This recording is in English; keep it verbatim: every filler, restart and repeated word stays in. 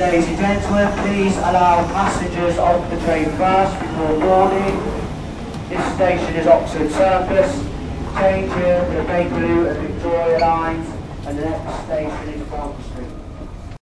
Ladies and gentlemen, please allow passengers off the train first before boarding. This station is Oxford Circus. Change here to the Bakerloo and Victoria lines, and the next station is Bond Street.